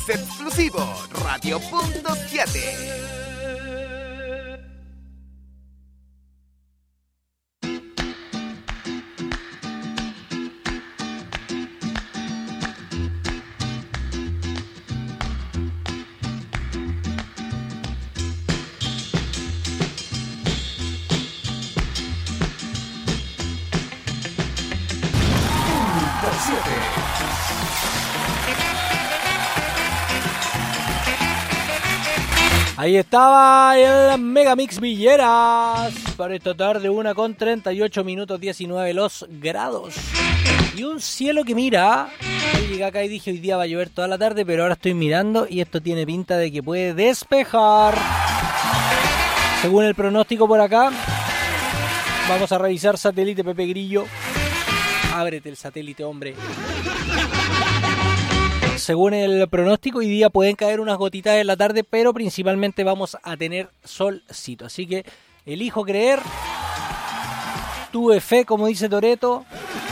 Mix exclusivo, Radio.7. Ahí estaba el Megamix Villeras para esta tarde, 1:38, 19 los grados. Y un cielo que mira. Yo llegué acá y dije hoy día va a llover toda la tarde, pero ahora estoy mirando y esto tiene pinta de que puede despejar. Según el pronóstico por acá, vamos a revisar satélite Pepe Grillo. Ábrete el satélite, hombre. Según el pronóstico, hoy día pueden caer unas gotitas en la tarde, pero principalmente vamos a tener solcito. Así que elijo creer, tuve fe, como dice Toretto,